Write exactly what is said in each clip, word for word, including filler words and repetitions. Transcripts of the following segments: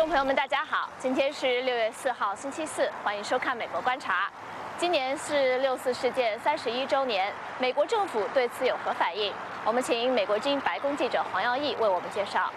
众朋友们，大家好，今天是六月四号，星期四，欢迎收看《美国观察》。今年是六四事件三十一周年，美国政府对此有何反应？我们请美国之音白宫记者黄耀义为我们介绍。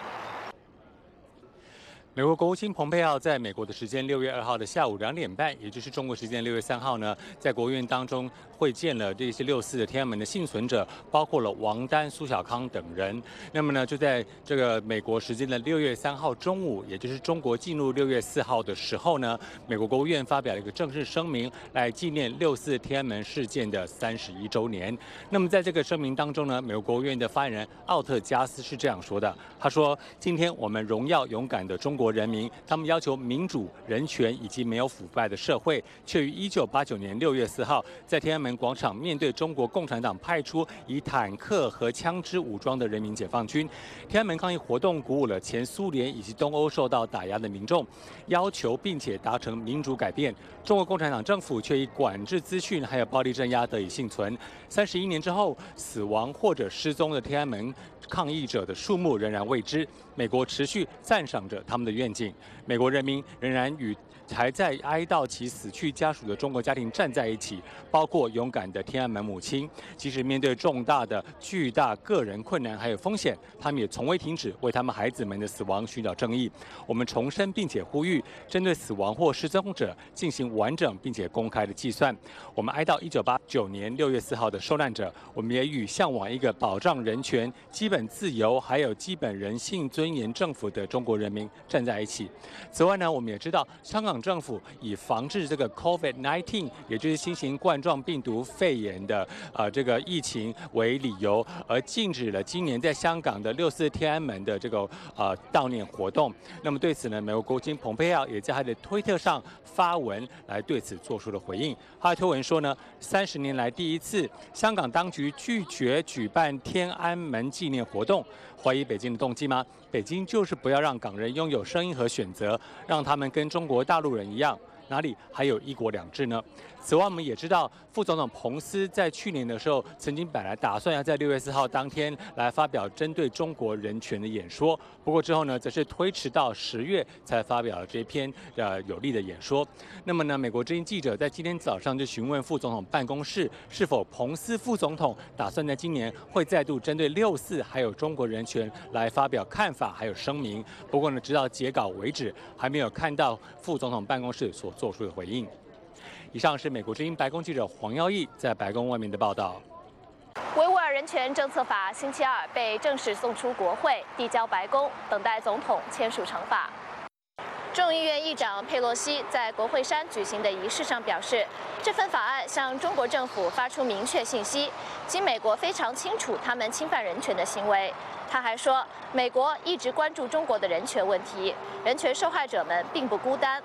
美国国务卿蓬佩奥在美国的时间六月二号的下午两点半，也就是中国时间六月三号呢，在国务院当中会见了这些六四的天安门的幸存者，包括了王丹、苏小康等人。那么呢，就在这个美国时间的六月三号中午，也就是中国进入六月四号的时候呢，美国国务院发表了一个正式声明，来纪念六四天安门事件的三十一周年。那么在这个声明当中呢，美国国务院的发言人奥特加斯是这样说的，他说：“今天我们荣耀勇敢的中国 国人民，他们要求民主、人权以及没有腐败的社会，却于一九八九年六月四号在天安门广场面对中国共产党派出以坦克和枪支武装的人民解放军。天安门抗议活动鼓舞了前苏联以及东欧受到打压的民众，要求并且达成民主改变。中国共产党政府却以管制资讯还有暴力镇压得以幸存。三十一年之后，死亡或者失踪的天安门 抗议者的数目仍然未知，美国持续赞赏着他们的愿景。美国人民仍然与还在哀悼其死去家属的中国家庭站在一起，包括勇敢的天安门母亲。即使面对重大的、巨大个人困难还有风险，他们也从未停止为他们孩子们的死亡寻找正义。我们重申并且呼吁，针对死亡或失踪者进行完整并且公开的计算。我们哀悼一九八九年六月四号的受难者，我们也与向往一个保障人权、基本 自由还有基本人性尊严政府的中国人民站在一起。此外呢，我们也知道，香港政府以防治这个 COVID 十九，也就是新型冠状病毒肺炎的呃这个疫情为理由，而禁止了今年在香港的六四天安门的这个呃悼念活动。那么对此呢，美国国务卿蓬佩奥也在他的推特上发文来对此做出了回应。他的推文说呢，三十年来第一次，香港当局拒绝举办天安门纪念活动。 怀疑北京的动机吗？北京就是不要让港人拥有声音和选择，让他们跟中国大陆人一样，哪里还有一国两制呢？此外，我们也知道，副总统彭斯在去年的时候，曾经本来打算要在六月四号当天来发表针对中国人权的演说，不过之后呢，则是推迟到十月才发表了这篇呃有力的演说。那么呢，美国之音记者在今天早上就询问副总统办公室，是否彭斯副总统打算在今年会再度针对六四还有中国人权 来发表看法，还有声明。不过呢，直到截稿为止，还没有看到副总统办公室所做出的回应。以上是美国之音白宫记者黄耀义在白宫外面的报道。 维吾尔人权政策法星期二被正式送出国会，递交白宫，等待总统签署成法。 众议院议长佩洛西在国会山举行的仪式上表示，这份法案向中国政府发出明确信息，即美国非常清楚他们侵犯人权的行为。他还说，美国一直关注中国的人权问题，人权受害者们并不孤单。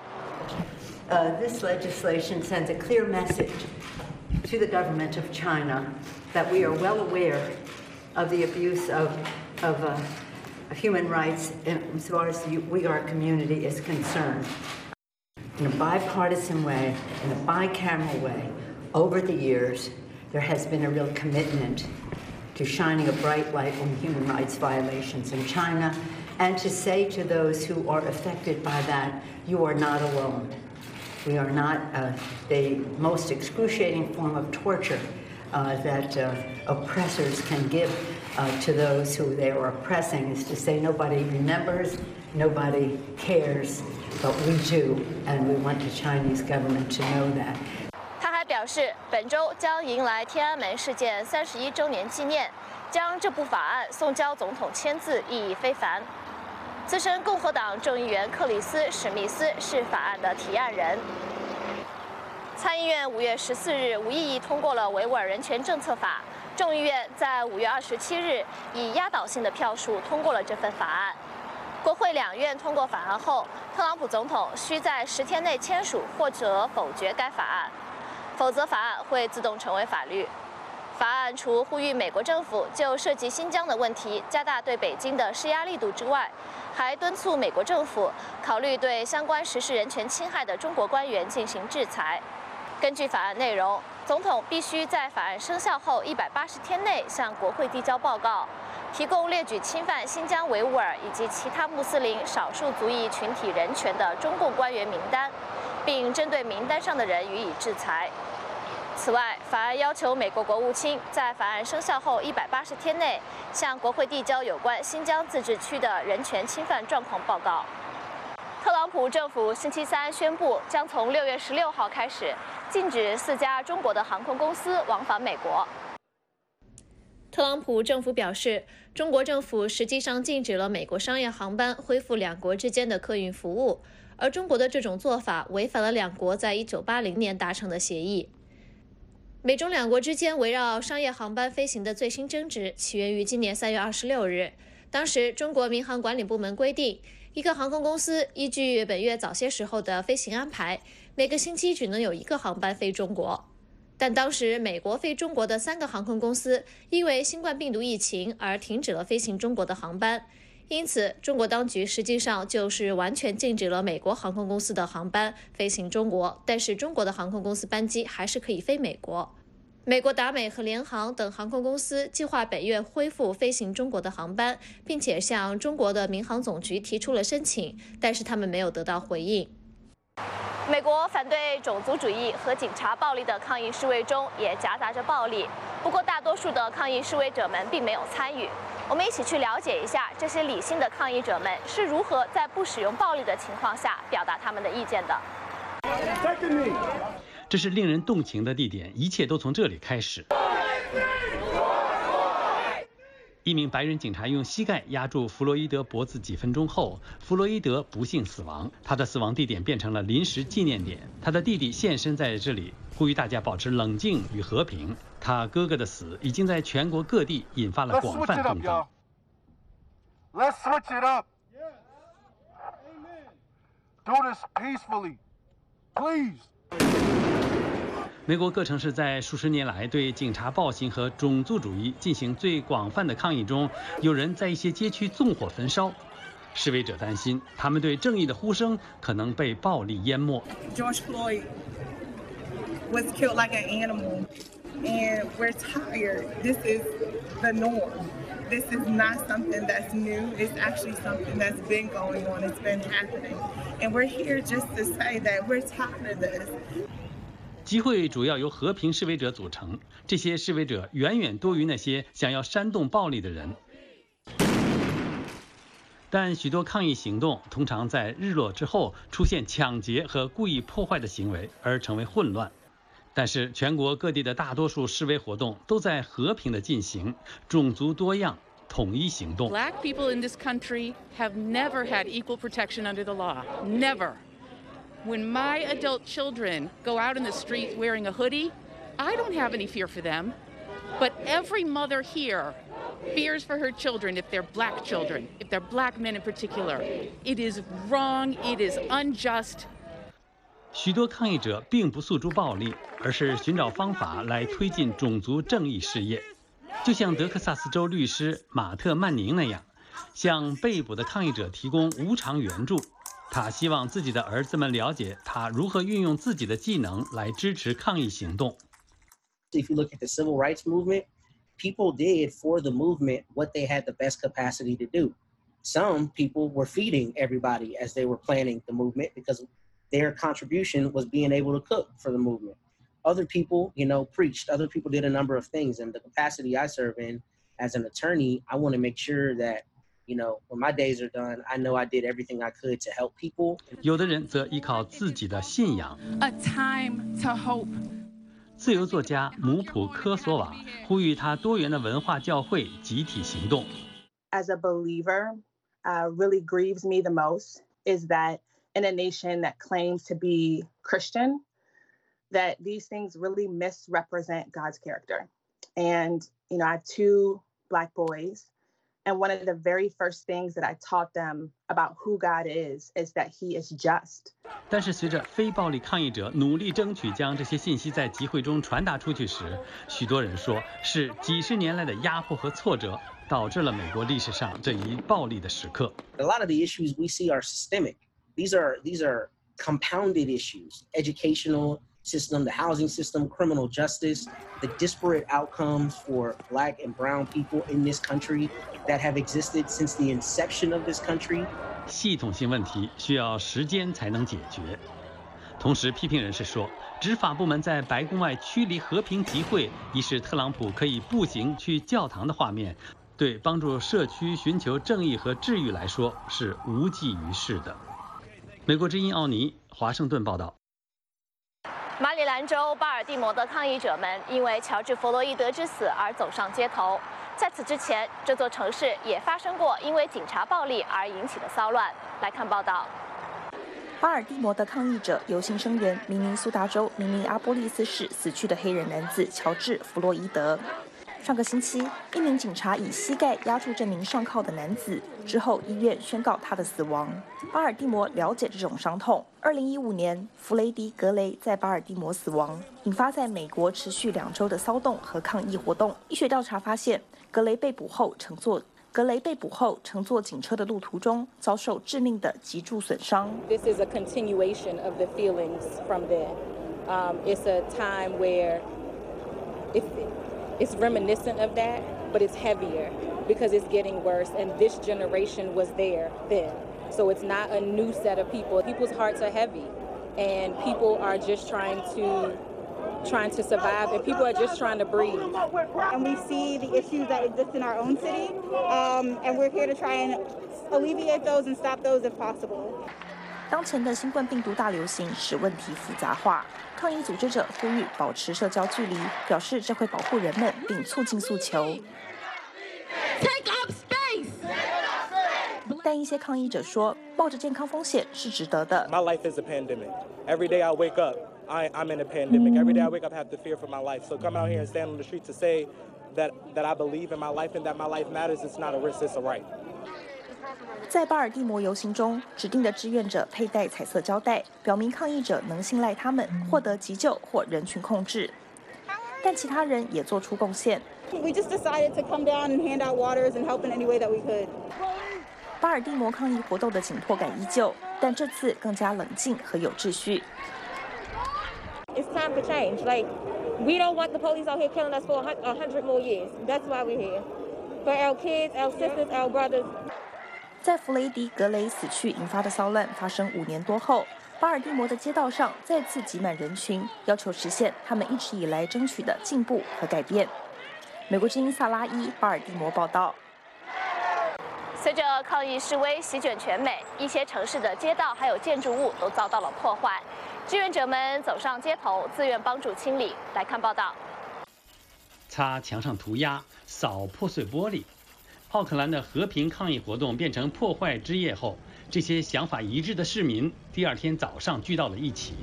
Uh, this legislation sends a clear message to the government of China that we are well aware of the abuse of, of uh, human rights as far as the Uyghur community is concerned. In a bipartisan way, in a bicameral way, over the years, there has been a real commitment to shining a bright light on human rights violations in China, and to say to those who are affected by that, you are not alone. We are not uh, the most excruciating form of torture uh, that uh, oppressors can give uh, to those who they are oppressing is to say nobody remembers, nobody cares, but we do, and we want the Chinese government to know that. 他还表示，本周将迎来天安门事件三十一周年纪念，将这部法案送交总统签字，意义非凡。 资深共和党众议员克里斯·史密斯是法案的提案人。参议院五月十四日无异议通过了维吾尔人权政策法，众议院在五月二十七日以压倒性的票数通过了这份法案。国会两院通过法案后，特朗普总统需在十天内签署或者否决该法案，否则法案会自动成为法律。 法案除呼吁美国政府就涉及新疆的问题加大对北京的施压力度之外，还敦促美国政府考虑对相关实施人权侵害的中国官员进行制裁。根据法案内容， 总统必须在法案生效后一百八十天内向国会递交报告，提供列举侵犯新疆维吾尔以及其他穆斯林少数族裔群体人权的中共官员名单，并针对名单上的人予以制裁。此外，法案要求美国国务卿在法案生效后一百八十天内向国会递交有关新疆自治区的人权侵犯状况报告。特朗普政府星期三宣布，将从六月十六号开始禁止四家中国的航空公司往返美国。特朗普政府表示，中国政府实际上禁止了美国商业航班恢复两国之间的客运服务，而中国的这种做法违反了两国在一九八零年达成的协议。美中两国之间围绕商业航班飞行的最新争执起源于今年三月二十六日，当时中国民航管理部门规定，一个航空公司依据本月早些时候的飞行安排，每个星期只能有一个航班飞中国。但当时美国飞中国的三个航空公司因为新冠病毒疫情而停止了飞行中国的航班，因此中国当局实际上就是完全禁止了美国航空公司的航班飞行中国，但是中国的航空公司班机还是可以飞美国。美国达美和联航等航空公司计划本月恢复飞行中国的航班，并且向中国的民航总局提出了申请，但是他们没有得到回应。美国反对种族主义和警察暴力的抗议示威中也夹杂着暴力，不过大多数的抗议示威者们并没有参与。我们一起去了解一下这些理性的抗议者们是如何在不使用暴力的情况下表达他们的意见的。 这是令人动情的地点，一切都从这里开始。一名白人警察用膝盖压住弗洛伊德脖子几分钟后，弗洛伊德不幸死亡。他的死亡地点变成了临时纪念点，他的弟弟现身在这里，呼吁大家保持冷静与和平。他哥哥的死已经在全国各地引发了广泛动荡。 Let's switch it up. Do this peacefully, please. 美国各城市在数十年来对警察暴行和种族主义进行最广泛的抗议中，有人在一些街区纵火焚烧。示威者担心，他们对正义的呼声可能被暴力淹没。 George Floyd was killed like an animal, and we're tired. This is the norm. This is not something that's new. It's actually something that's been going on. It's been happening, and we're here just to say that we're tired of this. 集会主要由和平示威者组成，这些示威者远远多于那些想要煽动暴力的人。但许多抗议行动通常在日落之后出现抢劫和故意破坏的行为，而成为混乱。但是全国各地的大多数示威活动都在和平的进行，种族多样，统一行动。 Black people in this country have never had equal protection under the law. Never.When my adult children go out in the street wearing a hoodie, I don't have any fear for them. But every mother here fears for her children if they're black children, if they're black men in particular. It is wrong, it is unjust. 许多抗议者并不诉诸暴力，而是寻找方法来推进种族正义事业，就像德克萨斯州律师马特·曼宁那样，向被捕的抗议者提供无偿援助。他希望自己的儿子们了解他如何运用自己的技能来支持抗议行动。 If you look at the civil rights movement, people did for the movement what they had the best capacity to do. Some people were feeding everybody as they were planning the movement because their contribution was being able to cook for the movement. Other people, you know, preached. Other people did a number of things. And the capacity I serve in as an attorney, I want to make sure that,You know, when my days are done, I know I did everything I could to help people. 有的人则依靠自己的信仰。 A time to hope. 自由作家姆普科索瓦呼吁他多元的文化教会集体行动。 As a believer, uh, really grieves me the most is that in a nation that claims to be Christian, that these things really misrepresent God's character. And, you know, I have two black boys.And one of the very first things that I taught them about who God is, is that He is just. 但是随着非暴力抗议者努力争取将这些信息在集会中传达出去时，许多人说是几十年来的压迫和挫折导致了美国历史上这一暴力的时刻。 A lot of the issues we see are systemic. These are these are compounded issues: educational, system, the housing system, criminal justice, the disparate outcomes for Black and brown people in this country that have existed since the inception of this country. 系统性问题需要时间才能解决。同时，批评人士说，执法部门在白宫外驱离和平集会，以使特朗普可以步行去教堂的画面，对帮助社区寻求正义和治愈来说是无济于事的。美国之音奥尼，华盛顿报道。 马里兰州巴尔的摩的抗议者们因为乔治·弗洛伊德之死而走上街头。在此之前，这座城市也发生过因为警察暴力而引起的骚乱。来看报道。 巴尔的摩的抗议者游行声援明尼苏达州明尼阿波利斯市死去的黑人男子乔治·弗洛伊德。上个星期，一名警察以膝盖压住这名上铐的男子，之后医院宣告他的死亡。巴尔的摩了解这种伤痛。二零一五年，弗雷迪·格雷在巴尔的摩死亡，引发在美国持续两周的骚动和抗议活动。医学调查发现，格雷被捕后乘坐格雷被捕后乘坐警车的路途中遭受致命的脊柱损伤。 This is a continuation of the feelings from then. Um, it's a time where it's It's reminiscent of that, but it's heavier because it's getting worse. And this generation was there then. So it's not a new set of people. People's hearts are heavy, and people are just trying to trying to survive, and people are just trying to breathe. And we see the issues that exist in our own city, um, and we're here to try and alleviate those and stop those if possible. 当前的新冠病毒大流行使问题复杂化，抗议组织者呼吁保持社交距离，表示这会保护人们并促进诉求。但一些抗议者说，冒着健康风险是值得的。 My life is a pandemic. Every day I wake up, I, I'm in a pandemic. Every day I wake up, I have to fear for my life. So come out here and stand on the street to say that that I believe in my life and that my life matters. It's not a risk, it's a right. 在巴尔的摩游行中，指定的志愿者佩戴彩色胶带，表明抗议者能信赖他们获得急救或人群控制。但其他人也做出贡献。 We just decided to come down and hand out waters and help in any way that we could. 巴尔的摩抗议活动的紧迫感依旧，但这次更加冷静和有秩序。 It's time for change. Like we don't want the police out here killing us for a hundred more years. That's why we're here. For our kids, our sisters, our brothers. 在弗雷迪·格雷死去引发的骚乱发生五年多后，巴尔的摩的街道上再次挤满人群，要求实现他们一直以来争取的进步和改变。美国之音萨拉伊，巴尔的摩报道。 随着抗议示威席卷全美，一些城市的街道还有建筑物都遭到了破坏。志愿者们走上街头，自愿帮助清理。来看报道。 擦墙上涂鸦，扫破碎玻璃。奥克兰的和平抗议活动变成破坏之夜后，这些想法一致的市民第二天早上聚到了一起。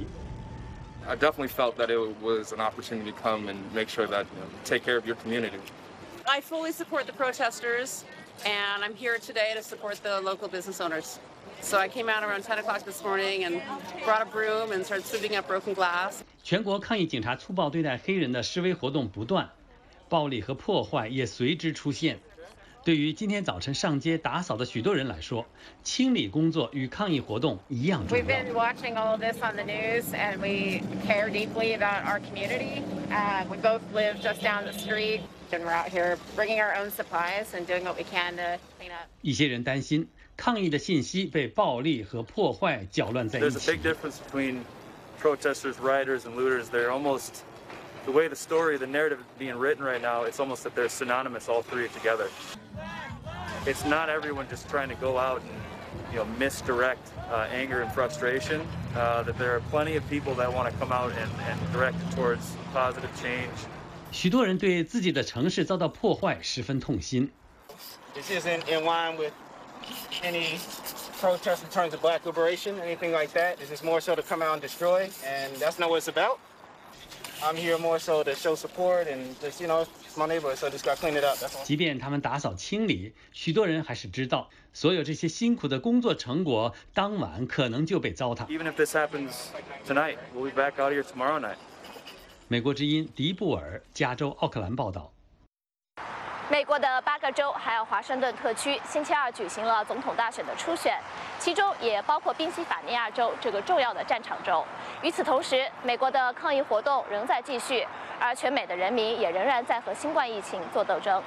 I definitely felt that it was an opportunity to come and make sure that you know, take care of your community. I fully support the protesters, and I'm here today to support the local business owners. So I came out around ten o'clock this morning and brought a broom and started sweeping up broken glass. 全国抗议警察粗暴对待黑人的示威活动不断，暴力和破坏也随之出现。对于今天早晨上街打扫的许多人来说，清理工作与抗议活动一样重要。 We've been watching all of this on the news, and we care deeply about our community. Uh, we both live just down the street, and we're out here bringing our own supplies and doing what we can to clean up. 一些人担心抗议的信息被暴力和破坏搅乱在一起。 There's a big difference between protesters, rioters, and looters. They're almost the way the story, the narrative is being written right now. It's almost that they're synonymous, all three together. It's not everyone just trying to go out and, you know, misdirect uh, anger and frustration. Uh, that there are plenty of people that want to come out and, and direct it towards positive change. 许多人对自己的城市遭到破坏十分痛心。 This isn't in line with any protest in terms of black liberation, anything like that. This is more so to come out and destroy, and that's not what it's about. I'm here more so to show support and just, you know, it's my neighborhood, so just got to clean it up. That's all. 即便他们打扫清理，许多人还是知道，所有这些辛苦的工作成果，当晚可能就被糟蹋。 Even if this happens tonight, we'll be back out here tomorrow night. 美国之音迪布尔，加州奥克兰报道。 美国的八个州还有华盛顿特区星期二举行了总统大选的初选，其中也包括宾夕法尼亚州这个重要的战场州。与此同时，美国的抗议活动仍在继续，而全美的人民也仍然在和新冠疫情做斗争。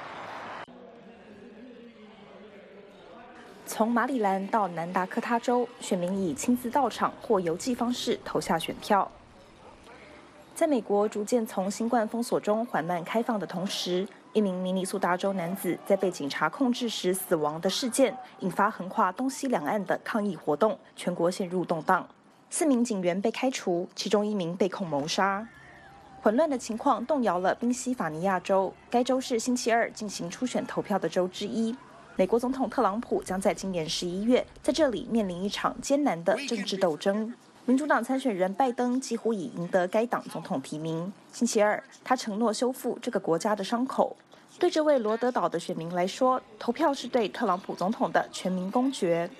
从马里兰到南达科他州，选民以亲自到场或邮寄方式投下选票。在美国逐渐从新冠封锁中缓慢开放的同时，一名明尼苏达州男子在被警察控制时死亡的事件，引发横跨东西两岸的抗议活动，全国陷入动荡。四名警员被开除，其中一名被控谋杀。混乱的情况动摇了宾夕法尼亚州，该州是星期二进行初选投票的州之一。美国总统特朗普将在今年十一月在这里面临一场艰难的政治斗争。民主党参选人拜登几乎已赢得该党总统提名。星期二，他承诺修复这个国家的伤口。对这位罗德岛的选民来说，投票是对特朗普总统的全民公决。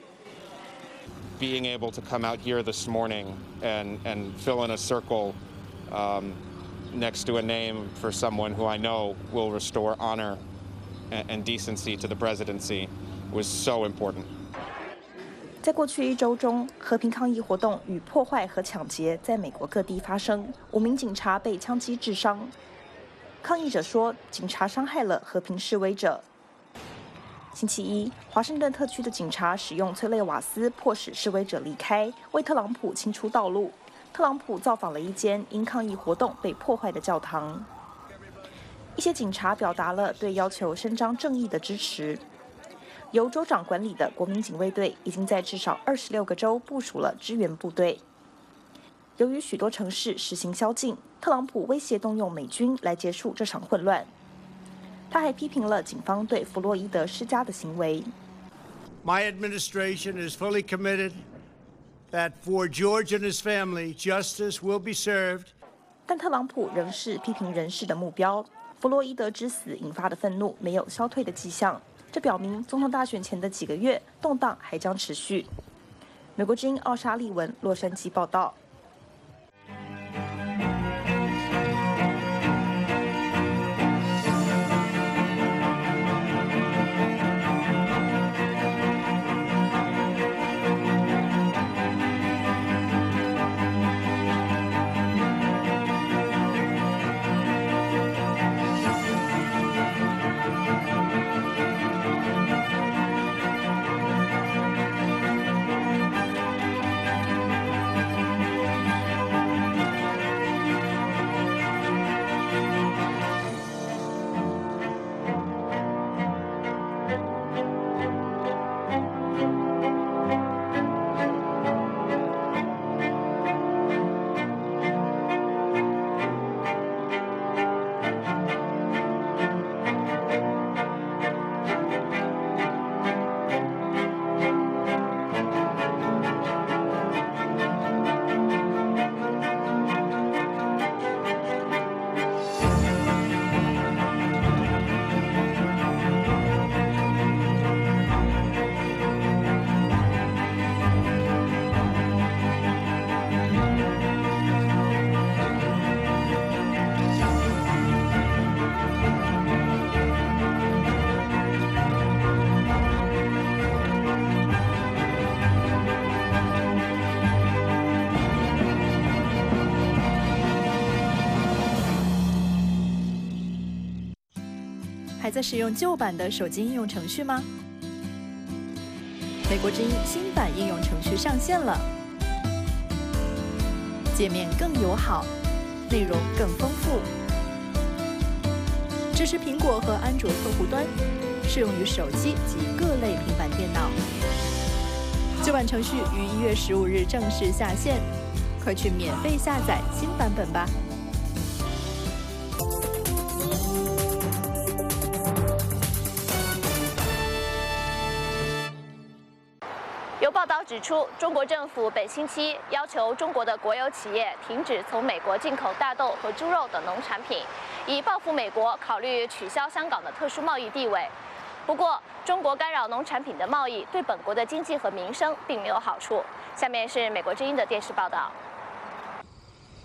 Being able to come out here this morning and and fill in a circle um, next to a name for someone who I know will restore honor and, and decency to the presidency was so important. 在过去一周中，和平抗议活动与破坏和抢劫在美国各地发生，五名警察被枪击致伤。抗议者说，警察伤害了和平示威者。星期一，华盛顿特区的警察使用催泪瓦斯迫使示威者离开，为特朗普清出道路。特朗普造访了一间因抗议活动被破坏的教堂。一些警察表达了对要求伸张正义的支持。由州长管理的国民警卫队已经在至少二十六个州部署了支援部队。由于许多城市实行宵禁，特朗普威胁动用美军来结束这场混乱。他还批评了警方对弗洛伊德施加的行为。 My administration is fully committed that for George and his family, justice will be served. 但特朗普仍是批评人士的目标。弗洛伊德之死引发的愤怒没有消退的迹象。这表明，总统大选前的几个月动荡还将持续。美国之音奥沙利文洛杉矶报道。 还在使用旧版的手机应用程序吗？美国之音新版应用程序上线了，界面更友好，内容更丰富，支持苹果和安卓客户端，适用于手机及各类平板电脑。旧版程序于一月十五日正式下线，快去免费下载新版本吧。 有报道指出，中国政府本星期要求中国的国有企业停止从美国进口大豆和猪肉等农产品，以报复美国考虑取消香港的特殊贸易地位。不过，中国干扰农产品的贸易对本国的经济和民生并没有好处。下面是美国之音的电视报道。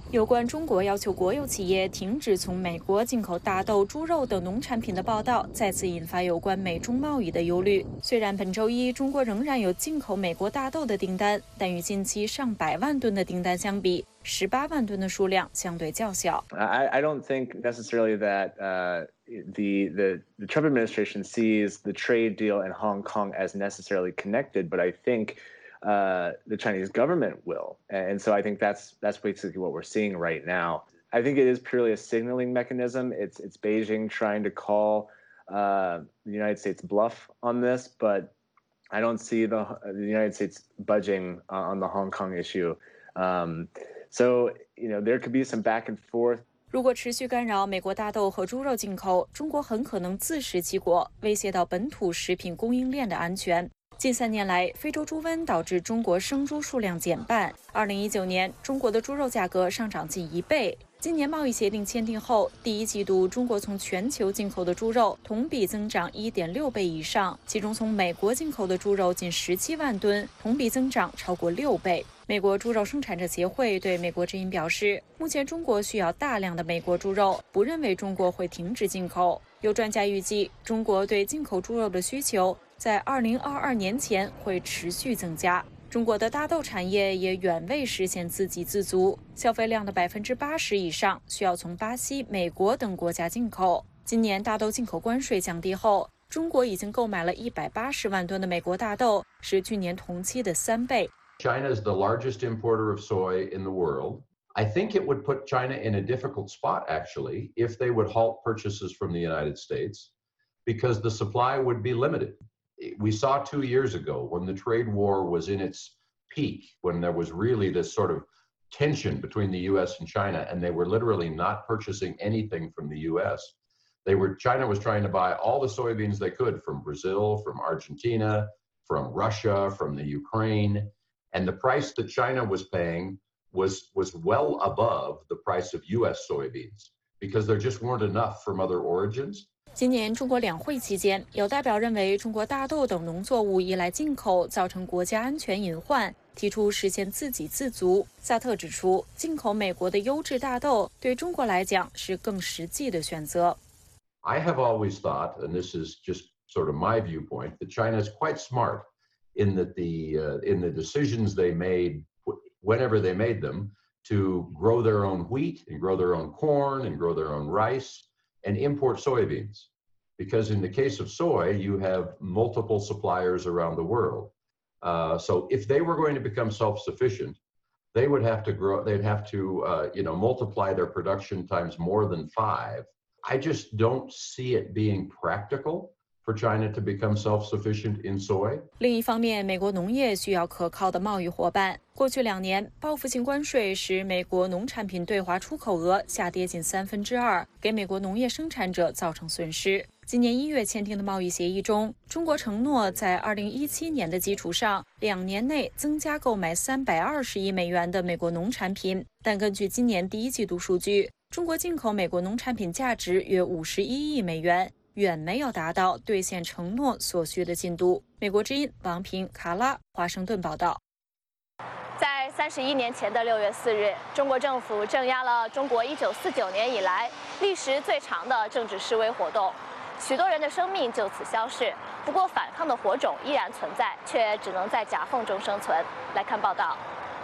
有关中国要求国有企业停止从美国进口大豆、猪肉等农产品的报道，再次引发有关美中贸易的忧虑。虽然本周一中国仍然有进口美国大豆的订单，但与近期上百万吨的订单相比，十八万吨的数量相对较小。 I, I don't think necessarily that uh, the, the the Trump administration sees the trade deal in Hong Kong as necessarily connected, but I think uh, the Chinese government will, and so I think that's that's basically what we're seeing right now. I think it is purely a signaling mechanism. It's it's Beijing trying to call uh, the United States bluff on this, but I don't see the the United States budging on the Hong Kong issue. Um, So, you know, there could be some back and forth. 如果持续干扰美国大豆和猪肉进口，中国很可能自食其果，威胁到本土食品供应链的安全。近三年来，非洲猪瘟导致中国生猪数量减半。二零一九年，中国的猪肉价格上涨近一倍。今年贸易协定签订后，第一季度中国从全球进口的猪肉同比增长 一点六倍以上，其中从美国进口的猪肉近十七万吨，同比增长超过六倍。美国猪肉生产者协会对美国之音表示，目前中国需要大量的美国猪肉，不认为中国会停止进口。有专家预计，中国对进口猪肉的需求在二零二二年前会持续增加。中国的大豆产业也远未实现自给自足，消费量的百分之八十以上需要从巴西、美国等国家进口。今年大豆进口关税降低后，中国已经购买了一百八十万吨的美国大豆，是去年同期的三倍。 China is the largest importer of soy in the world. I think it would put China in a difficult spot, actually, if they would halt purchases from the United States, because the supply would be limited. We saw two years ago when the trade war was in its peak, when there was really this sort of tension between the U S and China, and they were literally not purchasing anything from the U S. They were, China was trying to buy all the soybeans they could from Brazil, from Argentina, from Russia, from the Ukraine. And the price that China was paying was, was well above the price of U S soybeans because there just weren't enough from other origins. 今年中国两会期间，有代表认为中国大豆等农作物依赖进口，造成国家安全隐患，提出实现自给自足。萨特指出，进口美国的优质大豆对中国来讲是更实际的选择。 I have always thought, and this is just sort of my viewpoint, that China is quite smart in that the uh, in the decisions they made, whenever they made them, to grow their own wheat and grow their own corn and grow their own rice and import soybeans. Because in the case of soy, you have multiple suppliers around the world. Uh, so if they were going to become self-sufficient, they would have to grow, they'd have to, uh, you know, multiply their production times more than five. I just don't see it being practical for China to become self-sufficient in soy. 另一方面，美国农业需要可靠的贸易伙伴。过去两年，报复性关税使美国农产品对华出口额下跌近三分之二，给美国农业生产者造成损失。今年一月签订的贸易协议中，中国承诺在二零一七年的基础上，两年内增加购买三百二十亿美元的美国农产品。但根据今年第一季度数据，中国进口美国农产品价值约五十一亿美元。远没有达到兑现承诺所需的进度。美国之音王平、卡拉，华盛顿报道。 在三十一年前的六月四日，中国政府镇压了中国一九四九年以来历时最长的政治示威活动，许多人的生命就此消逝。不过，反抗的火种依然存在，却只能在夹缝中生存。来看报道。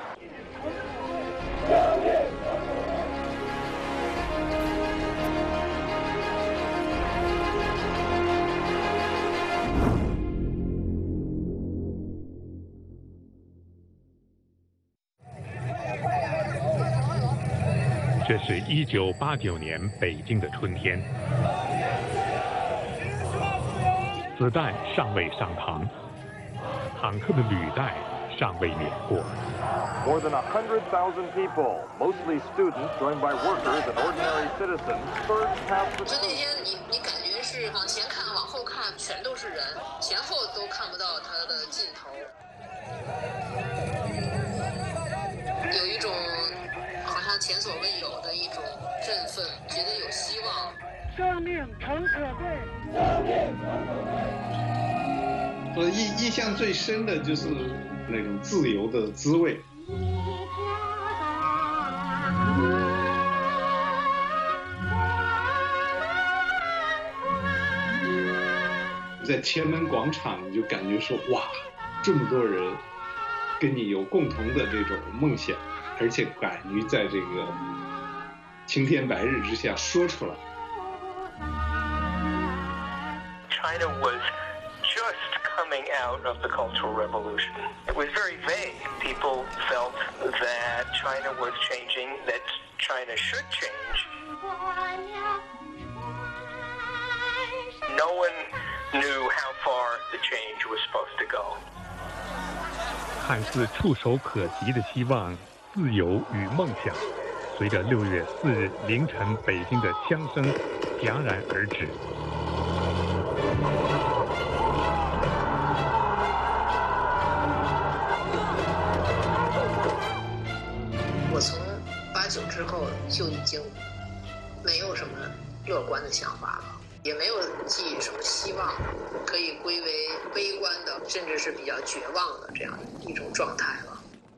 这是一九八九年北京的春天，子弹尚未上膛，坦克的履带尚未碾过。 More than a hundred thousand people, mostly students, joined by workers and ordinary citizens, surged past the. 就那天你你感觉是往前看、往后看，全都是人，前后都看不到它的尽头，有一种。好像前所未有的一种振奋，觉得有希望。 生命诚可贵。 我印印象最深的就是那种自由的滋味。 一家大在天安门广场，你就感觉说哇，这么多人跟你有共同的这种梦想，而且敢于在这个青天白日之下说出来。 China was just coming out of the Cultural Revolution. It was very vague. People felt that China was changing, that China should change. No one knew how far the change was supposed to go. 看似触手可及的希望、自由与梦想，随着六月四日凌晨北京的枪声戛然而止。 我从八九之后就已经没有什么乐观的想法了，也没有寄予什么希望，可以归为悲观的，甚至是比较绝望的这样一种状态了。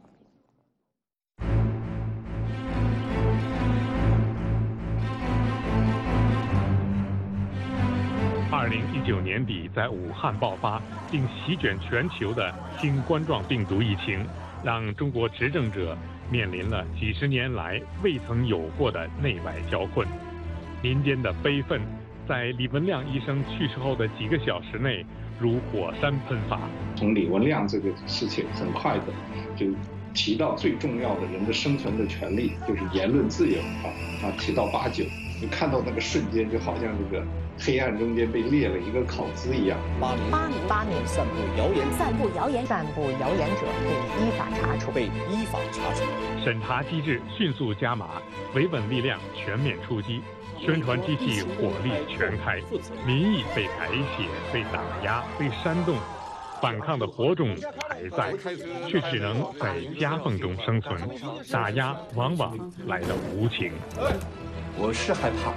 二零一九年底在武汉爆发并席卷全球的新冠状病毒疫情，让中国执政者面临了几十年来未曾有过的内外交困。民间的悲愤在李文亮医生去世后的几个小时内如火山喷发。 从李文亮这个事情很快的就提到最重要的人的生存的权利，就是言论自由啊啊，提到八九，你看到那个瞬间就好像这个黑暗中间被裂了一个口子一样。 八年八年八年散布谣言，散布谣言，散布谣言者被依法查处，被依法查处。 审查机制迅速加码，维稳力量全面出击，宣传机器火力全开，民意被改写、被打压、被煽动，反抗的火种还在，却只能在夹缝中生存，打压往往来得无情。 我是害怕，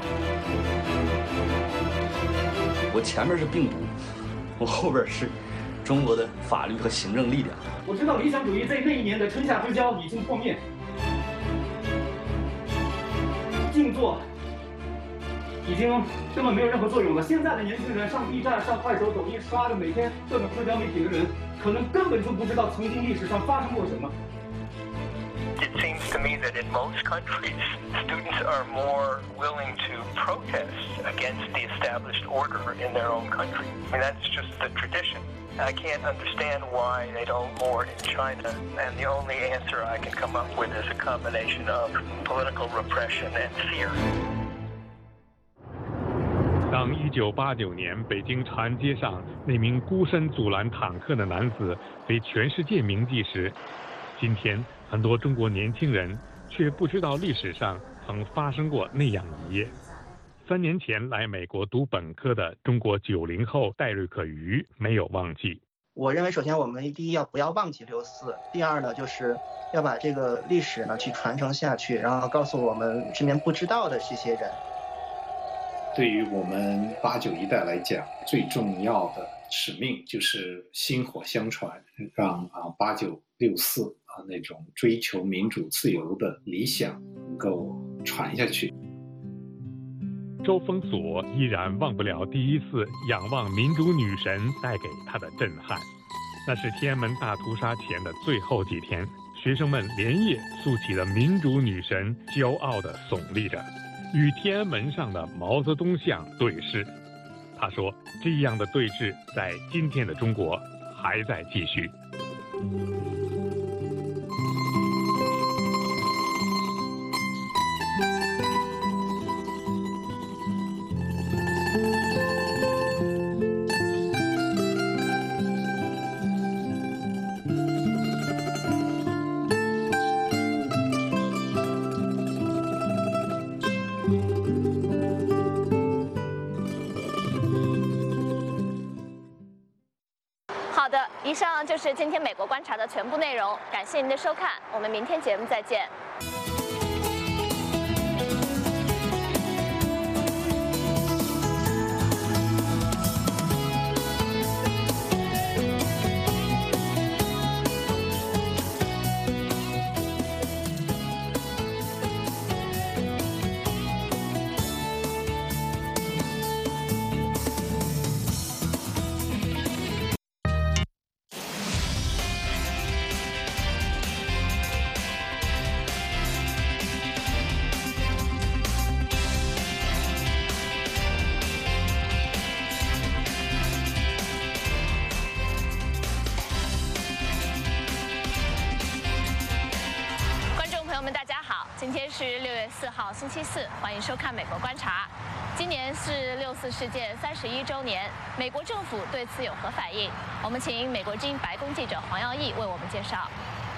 我前面是病毒，我后边是中国的法律和行政力量。 我知道理想主义在那一年的春夏之交已经破灭，静坐已经根本没有任何作用了。现在的年轻人上 B 站、上快手、抖音刷着每天各种社交媒体的人，可能根本就不知道曾经历史上发生过什么。 It seems to me that in most countries, students are more willing to protest against the established order in their own country. I mean, that's just the tradition. I can't understand why they don't more in China, and the only answer I can come up with is a combination of political repression and fear. 当一九八九年北京长安街上那名孤身阻拦坦克的男子被全世界铭记时，今天很多中国年轻人却不知道历史上曾发生过那样一夜。三年前来美国读本科的中国九零后戴瑞克瑜没有忘记。 我认为，首先我们第一要不要忘记六四，第二呢，就是要把这个历史呢去传承下去，然后告诉我们身边不知道的这些人。 对于我们八九一代来讲，最重要的使命就是薪火相传，让啊八九六四啊那种追求民主自由的理想能够传下去。 周峰锁依然忘不了第一次仰望民主女神带给他的震撼。那是天安门大屠杀前的最后几天，学生们连夜竖起了民主女神，骄傲地耸立着，与天安门上的毛泽东像对视。他说，这样的对峙在今天的中国还在继续。 好的，以上就是今天美国观察的全部内容，感谢您的收看，我们明天节目再见。 今天是六月四号，星期四，欢迎收看《美国观察》。今年是六四事件三十一周年，美国政府对此有何反应？我们请美国之音白宫记者黄耀义为我们介绍。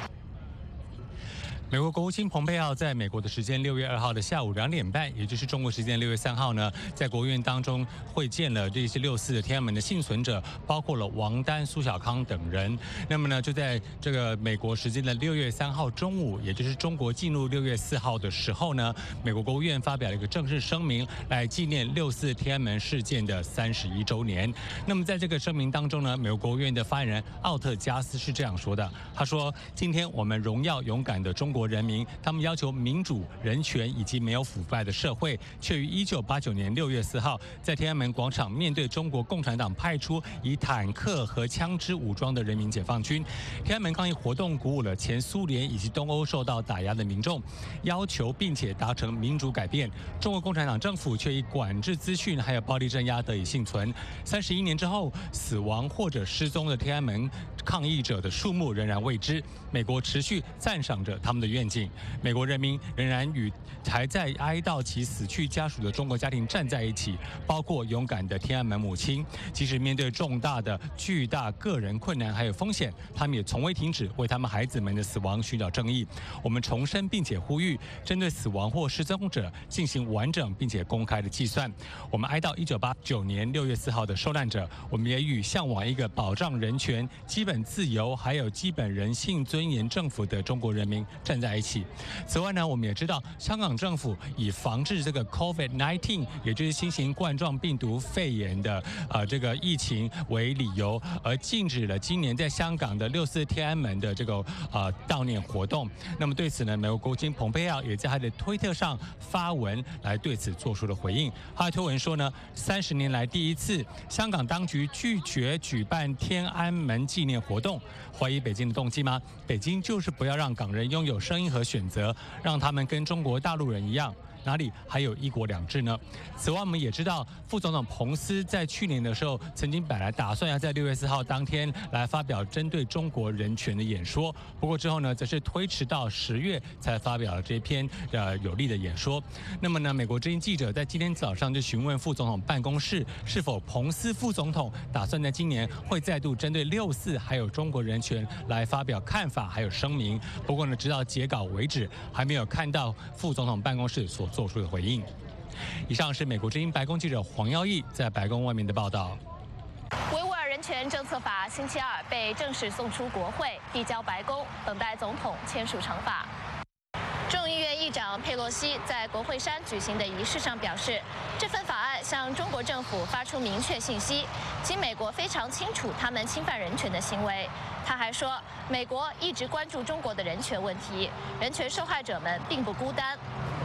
美国国务卿蓬佩奥在美国的时间六月二号的下午两点半，也就是中国时间六月三号呢，在国务院当中会见了这些六四的天安门的幸存者，包括了王丹、苏小康等人。那么呢，就在这个美国时间的六月三号中午，也就是中国进入六月四号的时候呢，美国国务院发表了一个正式声明，来纪念六四天安门事件的三十一周年。那么在这个声明当中呢，美国国务院的发言人奥特加斯是这样说的，他说：“今天我们荣耀勇敢的中国。”国人民，他们要求民主、人权以及没有腐败的社会，却于一九八九年六月四号在天安门广场面对中国共产党派出以坦克和枪支武装的人民解放军。天安门抗议活动鼓舞了前苏联以及东欧受到打压的民众，要求并且达成民主改变。中国共产党政府却以管制资讯还有暴力镇压得以幸存。三十一年之后，死亡或者失踪的天安门抗议者的数目仍然未知。美国持续赞赏着他们的愿景，美国人民仍然与还在哀悼其死去家属的中国家庭站在一起，包括勇敢的天安门母亲。即使面对重大的、巨大个人困难还有风险，他们也从未停止为他们孩子们的死亡寻找正义。我们重申并且呼吁，针对死亡或失踪者进行完整并且公开的计算。我们哀悼一九八九年六月四号的受难者，我们也与向往一个保障人权、基本自由还有基本人性尊严政府的中国人民站在一起。此外呢，我们也知道，香港政府以防治这个 COVID 十九，也就是新型冠状病毒肺炎的呃这个疫情为理由，而禁止了今年在香港的六四天安门的这个呃悼念活动。那么对此呢，美国国务卿蓬佩奥也在他的推特上发文来对此做出了回应。他的推文说呢，三十年来第一次，香港当局拒绝举办天安门纪念活动。怀疑北京的动机吗？北京就是不要让港人拥有声音和选择，让他们跟中国大陆人一样。哪里还有一国两制呢？此外，我们也知道，副总统彭斯在去年的时候，曾经本来打算要在六月四号当天来发表针对中国人权的演说，不过之后呢，则是推迟到十月才发表了这篇呃有力的演说。那么呢，美国之音记者在今天早上就询问副总统办公室，是否彭斯副总统打算在今年会再度针对六四还有中国人权来发表看法还有声明。不过呢，直到截稿为止，还没有看到副总统办公室所做出的回应。以上是美国之音白宫记者黄耀义在白宫外面的报道。 维吾尔人权政策法星期二被正式送出国会，递交白宫，等待总统签署成法。众议院议长佩洛西在国会山举行的仪式上表示，这份法案向中国政府发出明确信息，即美国非常清楚他们侵犯人权的行为。他还说，美国一直关注中国的人权问题，人权受害者们并不孤单。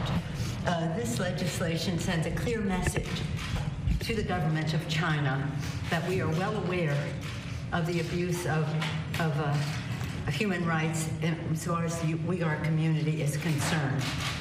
Uh, this legislation sends a clear message to the government of China that we are well aware of the abuse of, of uh, human rights as far as the Uyghur community is concerned.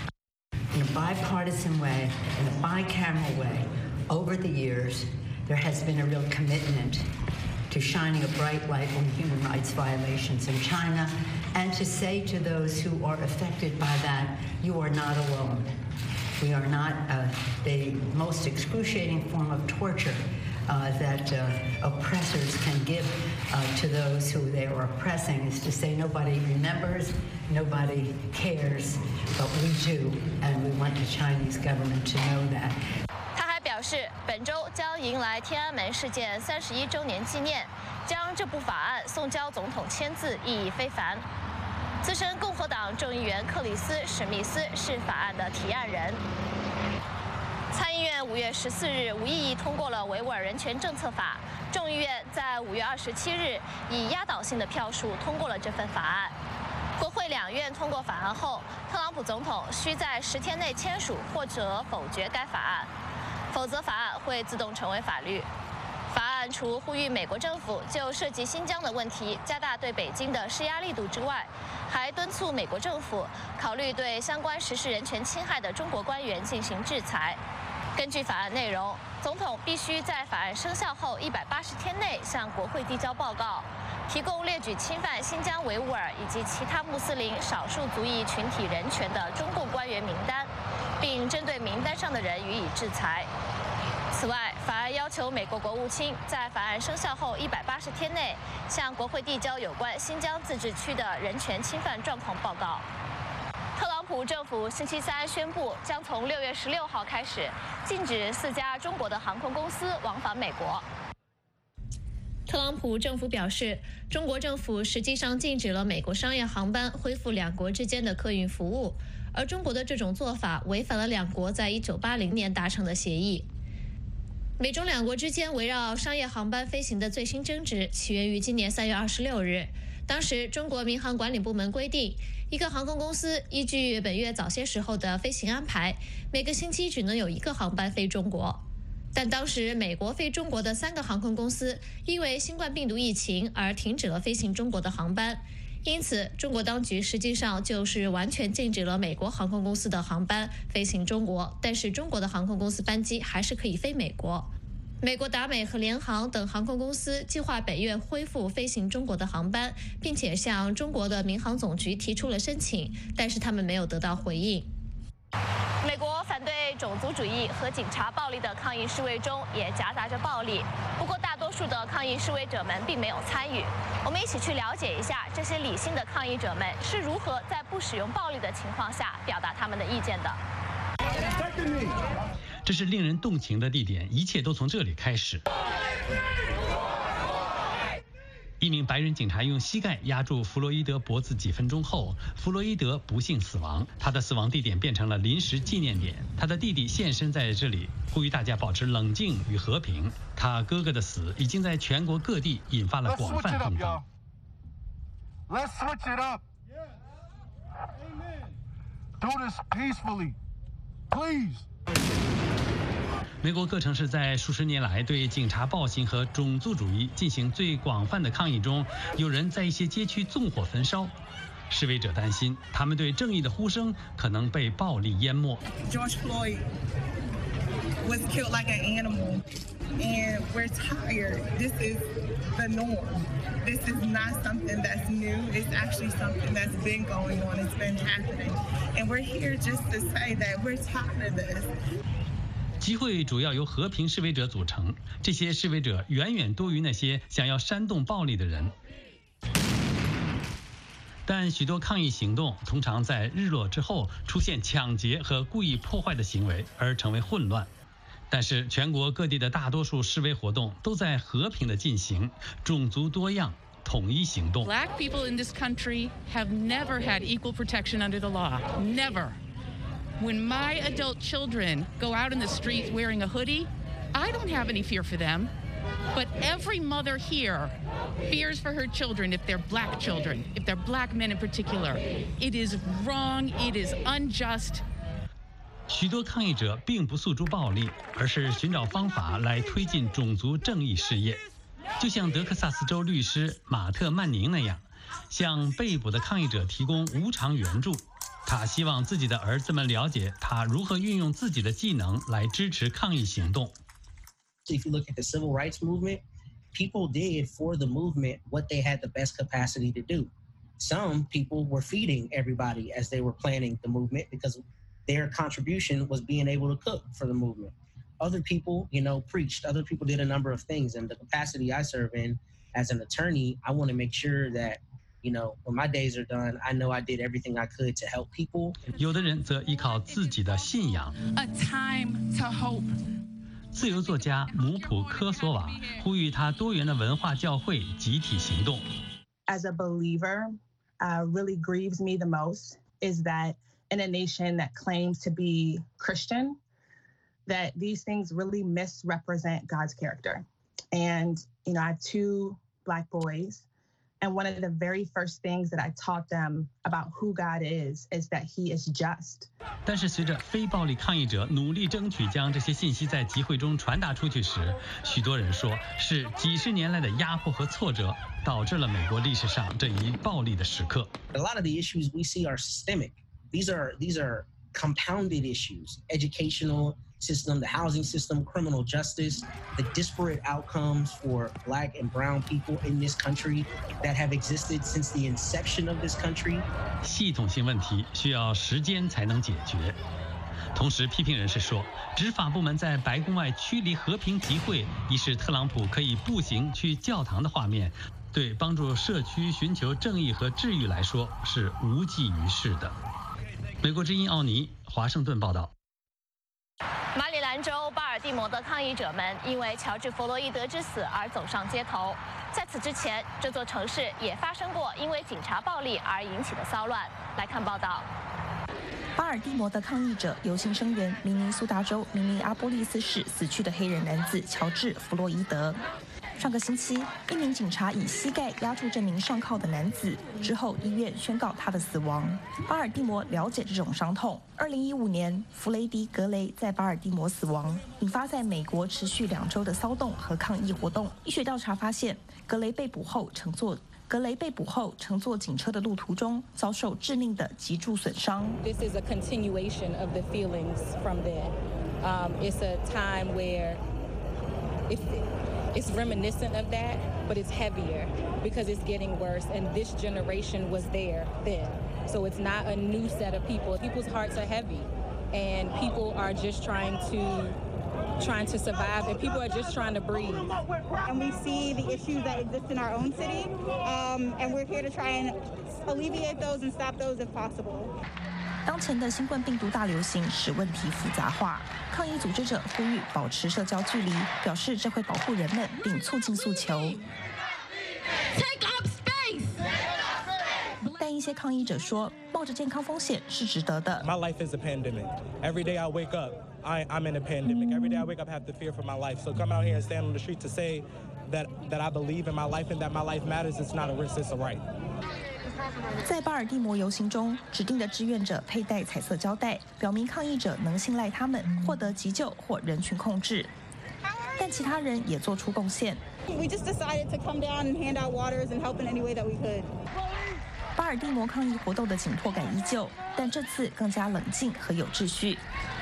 In a bipartisan way, in a bicameral way, over the years, there has been a real commitment to shining a bright light on human rights violations in China, and to say to those who are affected by that, you are not alone. We are not uh, the most excruciating form of torture uh, that uh, oppressors can give uh, to those who they are oppressing is to say nobody remembers, nobody cares, but we do, and we want the Chinese government to know that. 他还表示，本周将迎来天安门事件三十一周年纪念，将这部法案送交总统签字意义非凡。资深共和党众议员克里斯·史密斯是法案的提案人。参议院五月十四日无异议通过了维吾尔人权政策法，众议院在五月二十七日以压倒性的票数通过了这份法案。国会两院通过法案后，特朗普总统需在十天内签署或者否决该法案，否则法案会自动成为法律。法案除呼吁美国政府就涉及新疆的问题加大对北京的施压力度之外，还敦促美国政府考虑对相关实施人权侵害的中国官员进行制裁。根据法案内容， 总统必须在法案生效后一百八十天内向国会递交报告，提供列举侵犯新疆维吾尔以及其他穆斯林少数族裔群体人权的中共官员名单，并针对名单上的人予以制裁。此外，法案要求美国国务卿在法案生效后一百八十天内向国会递交有关新疆自治区的人权侵犯状况报告。特朗普政府星期三宣布，将从六月十六号开始禁止四家中国的航空公司往返美国。特朗普政府表示，中国政府实际上禁止了美国商业航班恢复两国之间的客运服务，而中国的这种做法违反了两国在一九八零年达成的协议。美中两国之间围绕商业航班飞行的最新争执起源于今年三月二十六日。当时，中国民航管理部门规定，一个航空公司依据本月早些时候的飞行安排，每个星期只能有一个航班飞中国。但当时，美国飞中国的三个航空公司因为新冠病毒疫情而停止了飞行中国的航班，因此，中国当局实际上就是完全禁止了美国航空公司的航班飞行中国，但是中国的航空公司班机还是可以飞美国。美国达美和联航等航空公司计划本月恢复飞行中国的航班，并且向中国的民航总局提出了申请，但是他们没有得到回应。美国反对种族主义和警察暴力的抗议示威中也夹杂着暴力，不过大多数的抗议示威者们并没有参与。我们一起去了解一下这些理性的抗议者们是如何在不使用暴力的情况下表达他们的意见的。 这是令人动情的地点，一切都从这里开始。一名白人警察用膝盖压住弗洛伊德脖子几分钟后，弗洛伊德不幸死亡。他的死亡地点变成了临时纪念点。他的弟弟现身在这里，呼吁大家保持冷静与和平。他哥哥的死已经在全国各地引发了广泛动荡。 Let's switch it up. Do this peacefully, please. 美国各城市在数十年来对警察暴行和种族主义进行最广泛的抗议中，有人在一些街区纵火焚烧。示威者担心，他们对正义的呼声可能被暴力淹没。 George Floyd was killed like an animal, and we're tired. This is the norm. This is not something that's new. It's actually something that's been going on. It's been happening, and we're here just to say that we're tired of this. 集会主要由和平示威者组成，这些示威者远远多于那些想要煽动暴力的人。但许多抗议行动通常在日落之后出现抢劫和故意破坏的行为，而成为混乱。但是全国各地的大多数示威活动都在和平的进行，种族多样，统一行动。 Black people in this country have never had equal protection under the law. Never.When my adult children go out in the street wearing a hoodie, I don't have any fear for them. But every mother here fears for her children if they're black children, if they're black men in particular. It is wrong, it is unjust. 许多抗议者并不诉诸暴力，而是寻找方法来推进种族正义事业，就像德克萨斯州律师马特·曼宁那样，向被捕的抗议者提供无偿援助。他希望自己的儿子们了解他如何运用自己的技能来支持抗议行动。 If you look at the civil rights movement, people did for the movement what they had the best capacity to do. Some people were feeding everybody as they were planning the movement because their contribution was being able to cook for the movement. Other people, you know, preached. Other people did a number of things. And the capacity I serve in as an attorney, I want to make sure that,You know, when my days are done, I know I did everything I could to help people. 有的人则依靠自己的信仰。 A time to hope. 自由作家姆普科索瓦呼吁他多元的文化教会集体行动。 As a believer, uh, really grieves me the most is that in a nation that claims to be Christian, that these things really misrepresent God's character. And, you know, I have two black boys.And one of the very first things that I taught them about who God is, is that He is just. 但是随着非暴力抗议者努力争取将这些信息在集会中传达出去时，许多人说是几十年来的压迫和挫折导致了美国历史上这一暴力的时刻。 A lot of the issues we see are systemic. These are these are compounded issues: educational, system, the housing system, criminal justice, the disparate outcomes for Black and brown people in this country that have existed since the inception of this country. 系统性问题需要时间才能解决。同时，批评人士说，执法部门在白宫外驱离和平集会，以使特朗普可以步行去教堂的画面，对帮助社区寻求正义和治愈来说是无济于事的。美国之音奥尼，华盛顿报道。 马里兰州巴尔的摩的抗议者们因为乔治·弗洛伊德之死而走上街头。在此之前，这座城市也发生过因为警察暴力而引起的骚乱。来看报道。 巴尔的摩的抗议者游行声援明尼苏达州明尼阿波利斯市死去的黑人男子乔治·弗洛伊德。上个星期，一名警察以膝盖压住这名上铐的男子，之后医院宣告他的死亡。巴尔的摩了解这种伤痛。二零一五年，弗雷迪·格雷在巴尔的摩死亡，引发在美国持续两周的骚动和抗议活动。医学调查发现，格雷被捕后乘坐格雷被捕后乘坐警车的路途中遭受致命的脊柱损伤。 This is a continuation of the feelings from then. Um, it's a time where it's it's reminiscent of that, but it's heavier because it's getting worse. And this generation was there then, so it's not a new set of people. People's hearts are heavy, and people are just trying to. trying to survive, and people are just trying to breathe. And we see the issues that exist in our own city, um, and we're here to try and alleviate those and stop those if possible. 当前的新冠病毒大流行使问题复杂化，抗议组织者呼吁保持社交距离，表示这会保护人们并促进诉求。 Take up space. 但一些抗议者说，冒着健康风险是值得的。 My life is a pandemic. Every day I wake up, I, I'm in a pandemic. Every day I wake up, I have to fear for my life. So come out here and stand on the street to say that that I believe in my life and that my life matters. It's not a risk, it's a right. 在巴尔的摩游行中，指定的志愿者佩戴彩色胶带，表明抗议者能信赖他们获得急救或人群控制。但其他人也做出贡献。 We just decided to come down and hand out waters and help in any way that we could. 巴尔的摩抗议活动的紧迫感依旧，但这次更加冷静和有秩序。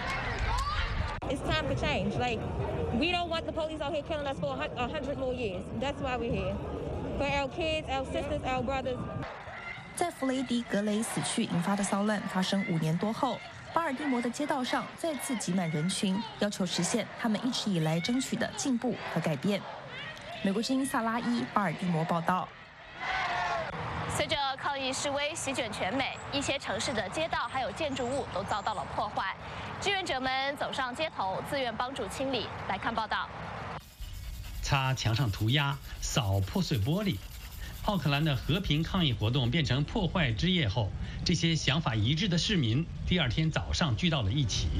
It's time for change. Like, we don't want the police out here killing us for a hundred more years. That's why we're here. For our kids, our sisters, our brothers. 在弗雷迪·格雷死去引发的骚乱发生五年多后，巴尔的摩的街道上再次挤满人群，要求实现他们一直以来争取的进步和改变。美国之音萨拉伊巴尔的摩报道。 随着抗议示威席卷全美，一些城市的街道还有建筑物都遭到了破坏。志愿者们走上街头，自愿帮助清理。来看报道。 擦墙上涂鸦，扫破碎玻璃。奥克兰的和平抗议活动变成破坏之夜后，这些想法一致的市民第二天早上聚到了一起。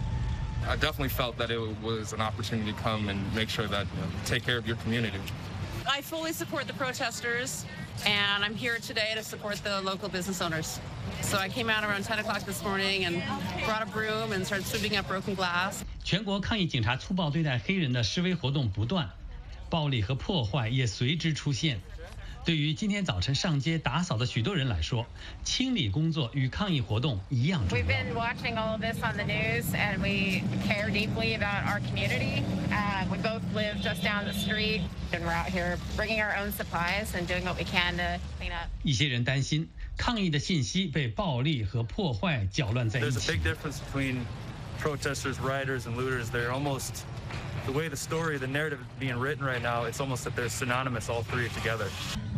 I definitely felt that it was an opportunity to come and make sure that you know, take care of your community. I fully support the protesters, and I'm here today to support the local business owners. So I came out around ten o'clock this morning and brought a broom and started sweeping up broken glass. 全国抗议警察粗暴对待黑人的示威活动不断，暴力和破坏也随之出现。对于今天早晨上街打扫的许多人来说，清理工作与抗议活动一样重要。 We've been watching all of this on the news, and we care deeply about our community. Uh, we both live just down the street, and we're out here bringing our own supplies and doing what we can to clean up. 一些人担心抗议的信息被暴力和破坏搅乱在一 There's 起。 a big difference between protesters, rioters, and looters. They're almost the way the story, the narrative is being written right now. It's almost that they're synonymous, all three together.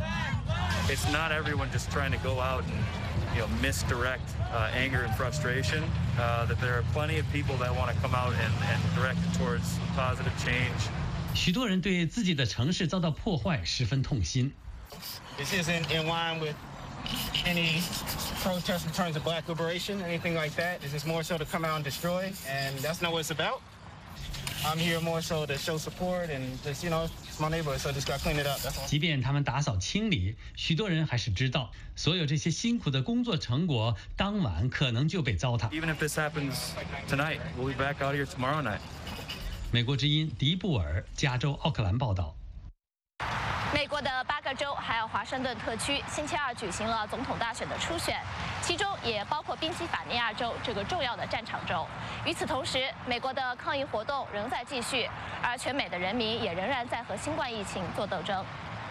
It's not everyone just trying to go out and, you know, misdirect uh, anger and frustration. Uh, that there are plenty of people that want to come out and, and direct it towards positive change. 许多人对自己的城市遭到破坏十分痛心。 This isn't in line with any protest in terms of black liberation, anything like that. This is more so to come out and destroy, and that's not what it's about. I'm here more so to show support and just, you know, it's my neighborhood, so I just got to clean it up. That's all. 即便他们打扫清理，许多人还是知道，所有这些辛苦的工作成果，当晚可能就被糟蹋。 Even if this happens tonight, we'll be back out here tomorrow night. 美国之音迪布尔，加州奥克兰报道。 美国的八个州还有华盛顿特区星期二举行了总统大选的初选，其中也包括宾夕法尼亚州这个重要的战场州。与此同时，美国的抗议活动仍在继续，而全美的人民也仍然在和新冠疫情做斗争。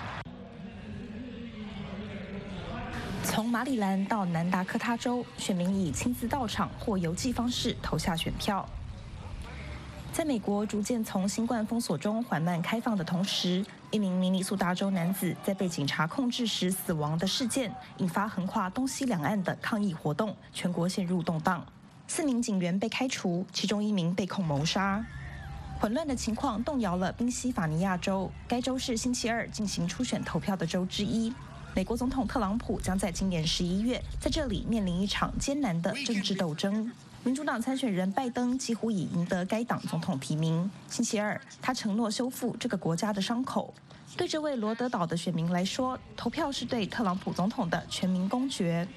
从马里兰到南达科他州，选民以亲自到场或邮寄方式投下选票。在美国逐渐从新冠封锁中缓慢开放的同时，一名明尼苏达州男子在被警察控制时死亡的事件，引发横跨东西两岸的抗议活动，全国陷入动荡。四名警员被开除，其中一名被控谋杀。混乱的情况动摇了宾夕法尼亚州，该州是星期二进行初选投票的州之一。美国总统特朗普将在今年十一月在这里面临一场艰难的政治斗争。民主党参选人拜登几乎已赢得该党总统提名。星期二，他承诺修复这个国家的伤口。对这位罗德岛的选民来说，投票是对特朗普总统的全民公决。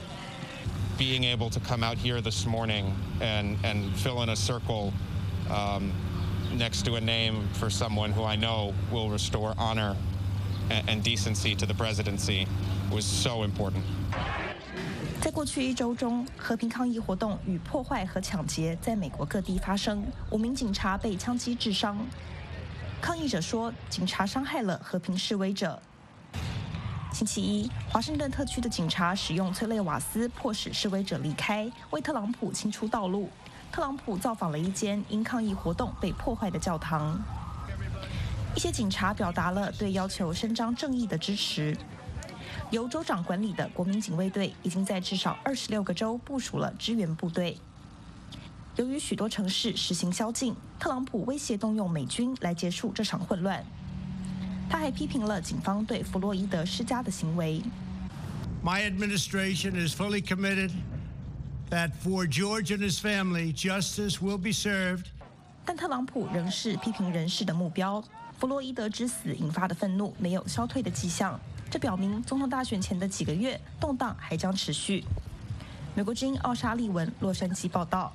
Being able to come out here this morning and and fill in a circle um, next to a name for someone who I know will restore honor and, and decency to the presidency was so important. 在过去一周中，和平抗议活动与破坏和抢劫在美国各地发生，五名警察被枪击致伤。抗议者说，警察伤害了和平示威者。星期一，华盛顿特区的警察使用催泪瓦斯迫使示威者离开，为特朗普清出道路。特朗普造访了一间因抗议活动被破坏的教堂。一些警察表达了对要求伸张正义的支持。由州长管理的国民警卫队已经在至少二十六个州部署了支援部队。由于许多城市实行宵禁，特朗普威胁动用美军来结束这场混乱。他还批评了警方对弗洛伊德施加的行为。 My administration is fully committed that for George and his family, justice will be served. 但特朗普仍是批评人士的目标。弗洛伊德之死引发的愤怒没有消退的迹象。这表明总统大选前的几个月动荡还将持续。美国之音奥沙利文洛杉矶报道。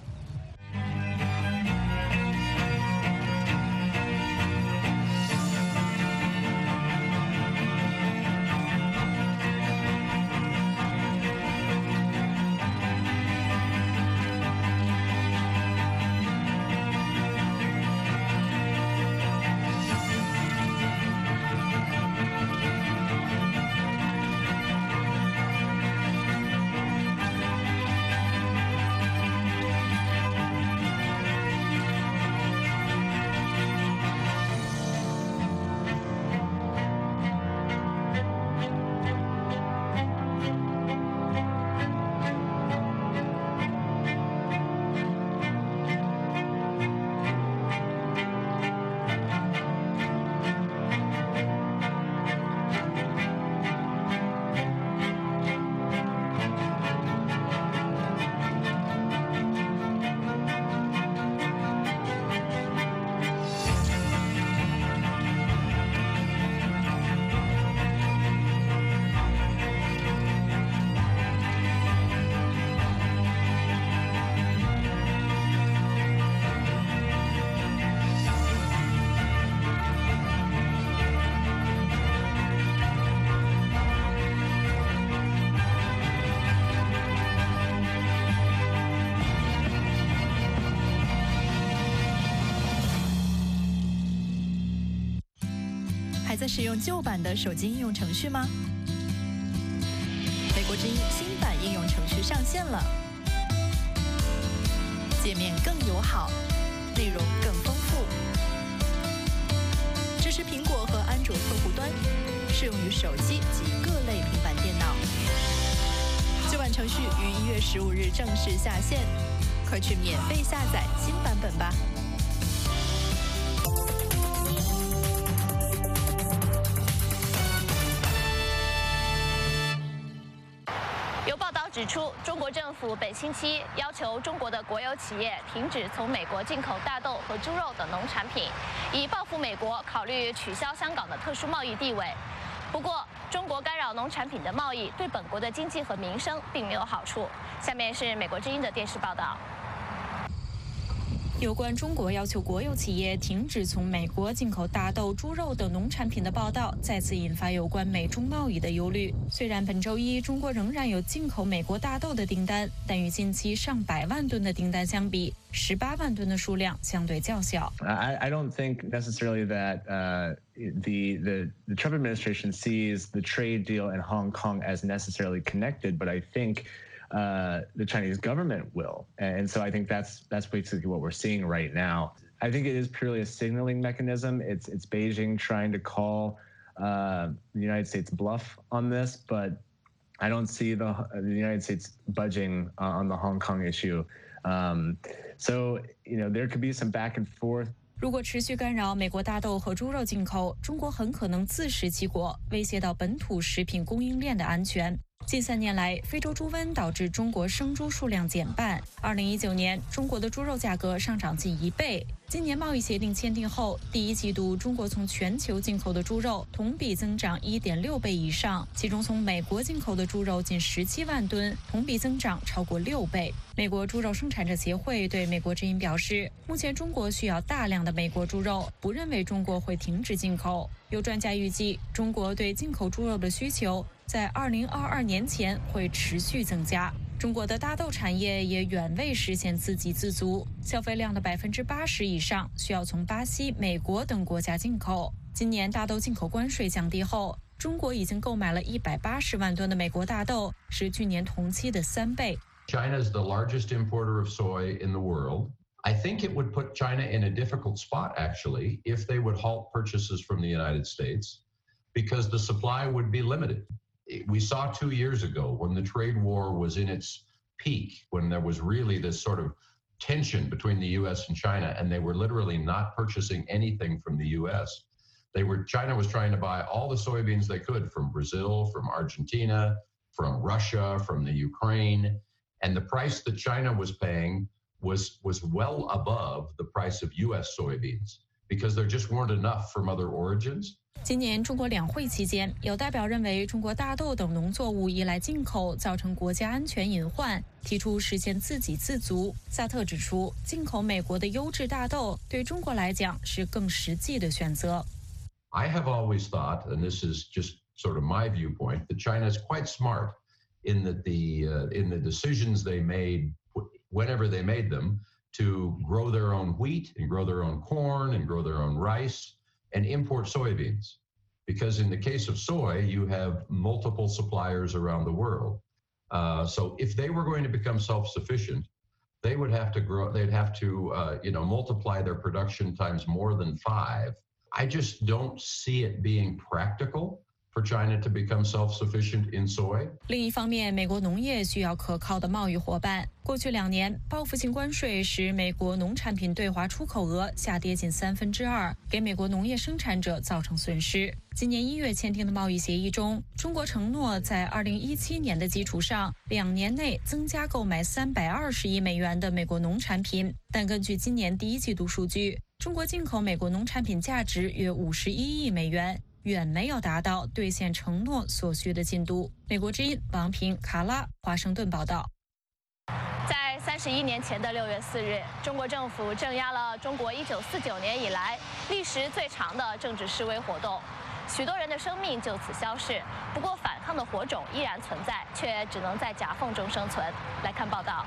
还在使用旧版的手机应用程序吗？美国之音新版应用程序上线了，界面更友好，内容更丰富，支持苹果和安卓客户端，适用于手机及各类平板电脑。旧版程序于一月十五日正式下线，快去免费下载新版本吧。 有报道指出，中国政府本星期要求中国的国有企业停止从美国进口大豆和猪肉等农产品，以报复美国考虑取消香港的特殊贸易地位。不过，中国干扰农产品的贸易对本国的经济和民生并没有好处。下面是美国之音的电视报道。 有关中国要求国有企业停止从美国进口大豆、猪肉等农产品的报道，再次引发有关美中贸易的忧虑。虽然本周一中国仍然有进口美国大豆的订单，但与近期上百万吨的订单相比，十八万吨的数量相对较小。 I, I don't think necessarily that uh, the, the the Trump administration sees the trade deal in Hong Kong as necessarily connected, but I think uh, the Chinese government will, and so I think that's that's basically what we're seeing right now. I think it is purely a signaling mechanism. It's it's Beijing trying to call uh, the United States bluff on this, but I don't see the the United States budging uh, on the Hong Kong issue. Um, so you know there could be some back and forth. 如果持续干扰美国大豆和猪肉进口，中国很可能自食其果，威胁到本土食品供应链的安全。近三年来，非洲猪瘟导致中国生猪数量减半。二零一九年，中国的猪肉价格上涨近一倍。今年贸易协定签订后，第一季度中国从全球进口的猪肉同比增长 一点六倍以上，其中从美国进口的猪肉近十七万吨，同比增长超过六倍。美国猪肉生产者协会对美国之音表示，目前中国需要大量的美国猪肉，不认为中国会停止进口。有专家预计，中国对进口猪肉的需求在二零二二年前会持续增加。中国的大豆产业也远未实现自给自足，消费量的百分之八十以上需要从巴西、美国等国家进口。今年大豆进口关税降低后，中国已经购买了一百八十万吨的美国大豆，是去年同期的三倍。 China is the largest importer of soy in the world. I think it would put China in a difficult spot, actually, if they would halt purchases from the United States, because the supply would be limited. We saw two years ago when the trade war was in its peak, when there was really this sort of tension between the U S and China, and they were literally not purchasing anything from the U S. They were, China was trying to buy all the soybeans they could from Brazil, from Argentina, from Russia, from the Ukraine, and the price that China was paying was was well above the price of U S soybeans because there just weren't enough from other origins. 今年中国两会期间，有代表认为中国大豆等农作物依赖进口，造成国家安全隐患，提出实现自给自足。萨特指出，进口美国的优质大豆对中国来讲是更实际的选择。 I have always thought, and this is just sort of my viewpoint, that China is quite smart in that the uh, in the decisions they made, whenever they made them, to grow their own wheat and grow their own corn and grow their own rice and import soybeans. Because in the case of soy, you have multiple suppliers around the world. Uh, so if they were going to become self-sufficient, they would have to grow, they'd have to, uh, you know, multiply their production times more than five. I just don't see it being practical for China to become self-sufficient in soy. 另一方面，美国农业需要可靠的贸易伙伴。过去两年，报复性关税使美国农产品对华出口额下跌近三分之二，给美国农业生产者造成损失。今年一月签订的贸易协议中，中国承诺在二零一七年的基础上，两年内增加购买三百二十亿美元的美国农产品。但根据今年第一季度数据，中国进口美国农产品价值约五十一亿美元。远没有达到兑现承诺所需的进度。美国之音王平、卡拉，华盛顿报道。 在三十一年前的六月四日，中国政府镇压了中国一九四九年以来历时最长的政治示威活动，许多人的生命就此消逝。不过，反抗的火种依然存在，却只能在夹缝中生存。来看报道。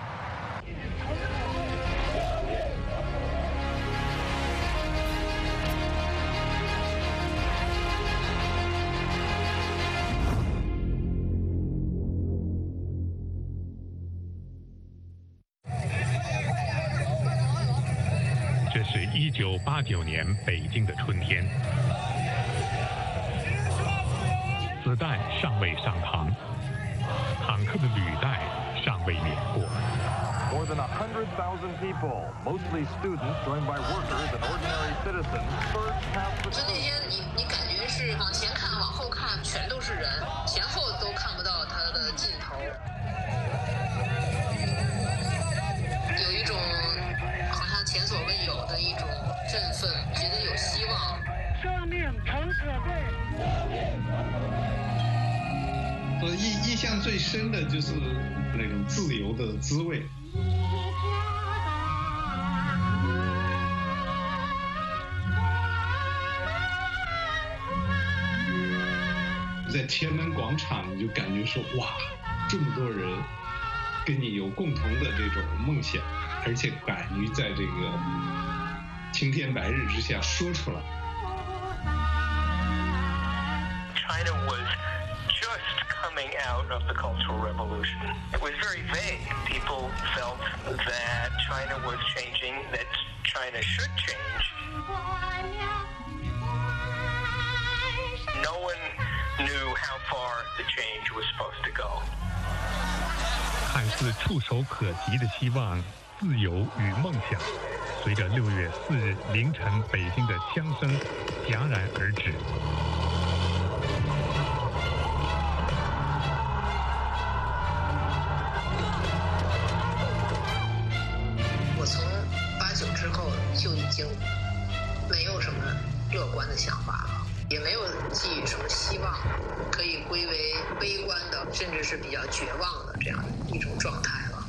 这是一九八九年北京的春天，子弹尚未上膛，坦克的履带尚未碾过。 More than a hundred thousand people, mostly students, joined by workers and ordinary citizens, surged past the. 就那天你你感觉是往前看、往后看，全都是人，前后都看不到它的尽头，有一种。前所未有的一种振奋，觉得有希望。 生命诚可贵。 我印印象最深的就是那种自由的滋味。 在天安门广场，你就感觉说哇，这么多人跟你有共同的这种梦想，而且敢于在这个青天白日之下说出来。 China was just coming out of the Cultural Revolution. It was very vague. People felt that China was changing, that China should change. No one knew how far the change was supposed to go. 看似触手可及的希望、自由与梦想，随着六月四日凌晨北京的枪声戛然而止。 我从八九之后就已经没有什么乐观的想法了，也没有寄予什么希望，可以归为悲观的，甚至是比较绝望的这样一种状态了。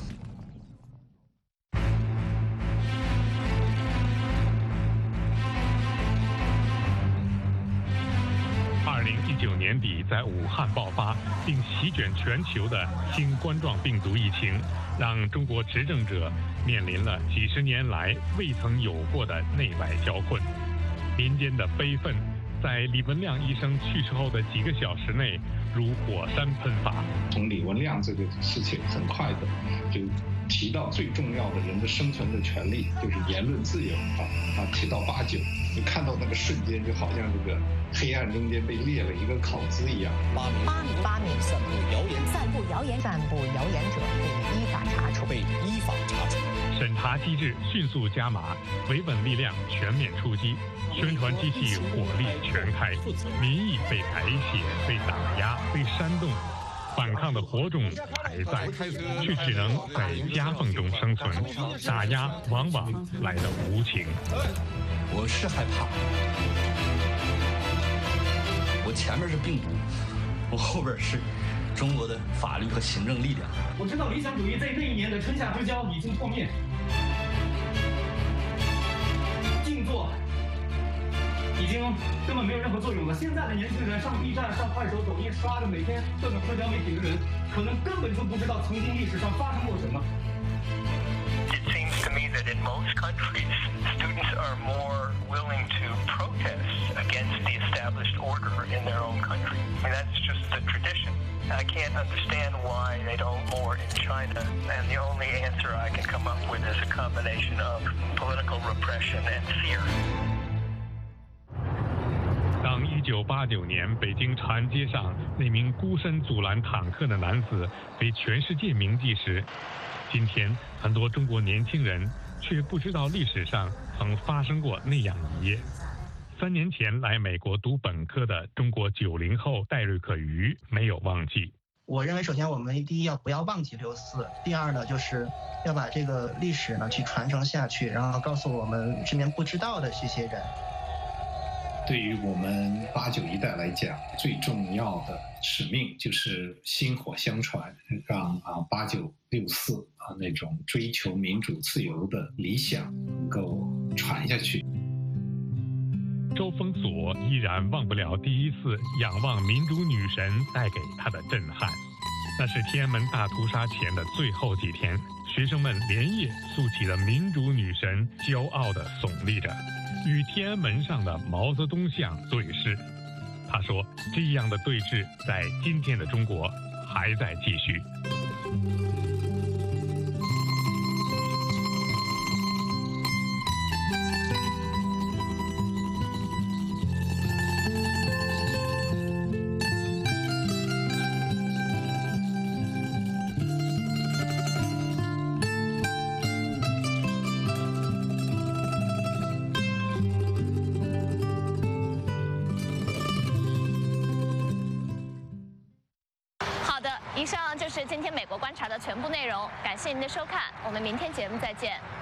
二零一九年底在武汉爆发并席卷全球的新冠状病毒疫情，让中国执政者面临了几十年来未曾有过的内外交困。民间的悲愤在李文亮医生去世后的几个小时内如火山喷发。 从李文亮这个事情很快的就提到最重要的人的生存的权利，就是言论自由啊啊，提到八九，你看到那个瞬间，就好像这个黑暗中间被裂了一个口子一样。 八名八名散布谣言、散布谣言、散布谣言者被依法查处，被依法查处。 审查机制迅速加码，维稳力量全面出击，宣传机器火力全开，民意被改写、被打压、被煽动。反抗的火种还在，却只能在夹缝中生存，打压往往来得无情。 我是害怕，我前面是病毒，我后边是中国的法律和行政力量。 我知道理想主义在那一年的春夏之交已经破灭，静坐已经根本没有任何作用了。现在的年轻人上 B 站、上快手、抖音刷的每天各种社交媒体的人，可能根本就不知道曾经历史上发生过什么。 It seems to me that in most countries, students are more willing to protest against the established order in their own country. I mean, that's just the tradition. I can't understand why they don't more in China, and the only answer I can come up with is a combination of political repression and fear. 当一九八九年北京长安街上那名孤身阻拦坦克的男子被全世界铭记时，今天很多中国年轻人却不知道历史上曾发生过那样一夜。三年前来美国读本科的中国九零后戴瑞克瑜没有忘记。 我认为，首先我们第一要不要忘记六四，第二呢，就是要把这个历史呢去传承下去，然后告诉我们身边不知道的这些人。 对于我们八九一代来讲，最重要的使命就是薪火相传，让啊八九六四啊那种追求民主自由的理想能够传下去。 周峰锁依然忘不了第一次仰望民主女神带给他的震撼。那是天安门大屠杀前的最后几天，学生们连夜竖起了民主女神，骄傲地耸立着，与天安门上的毛泽东像对视。他说，这样的对峙在今天的中国还在继续。 以上就是今天美国观察的全部内容，感谢您的收看，我们明天节目再见。